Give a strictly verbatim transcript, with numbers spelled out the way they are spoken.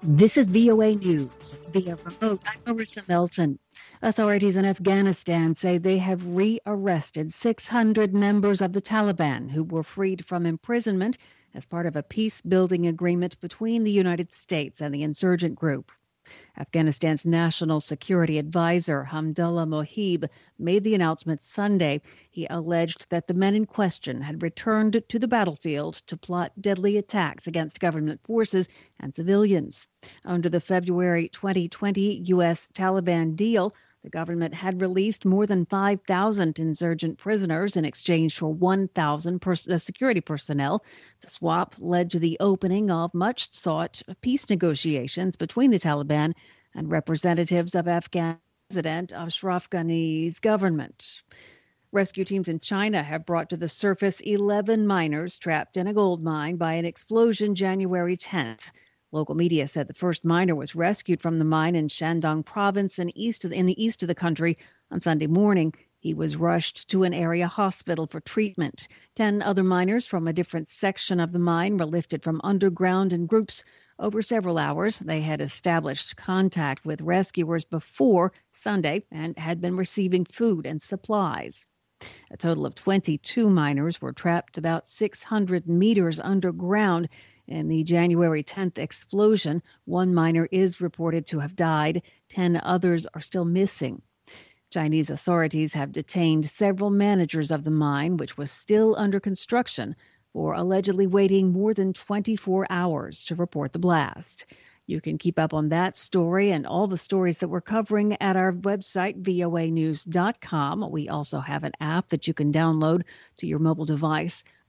This is V O A News via remote. I'm Marissa Melton. Authorities in Afghanistan say they have rearrested six hundred members of the Taliban who were freed from imprisonment as part of a peace-building agreement between the United States and the insurgent group. Afghanistan's National Security Advisor, Hamdullah Mohib, made the announcement Sunday. He alleged that the men in question had returned to the battlefield to plot deadly attacks against government forces and civilians. Under the February twenty twenty U S Taliban deal, the government had released more than five thousand insurgent prisoners in exchange for one thousand pers- uh, security personnel. The swap led to the opening of much-sought peace negotiations between the Taliban and representatives of Afghan President Ashraf Ghani's government. Rescue teams in China have brought to the surface eleven miners trapped in a gold mine by an explosion January tenth. Local media said the first miner was rescued from the mine in Shandong province in, east of, in the east of the country on Sunday morning. He was rushed to an area hospital for treatment. Ten other miners from a different section of the mine were lifted from underground in groups. Over several hours, they had established contact with rescuers before Sunday and had been receiving food and supplies. A total of twenty-two miners were trapped about six hundred meters underground in the January tenth explosion. One miner is reported to have died. Ten others are still missing. Chinese authorities have detained several managers of the mine, which was still under construction, for allegedly waiting more than twenty-four hours to report the blast. You can keep up on that story and all the stories that we're covering at our website, V O A news dot com. We also have an app that you can download to your mobile device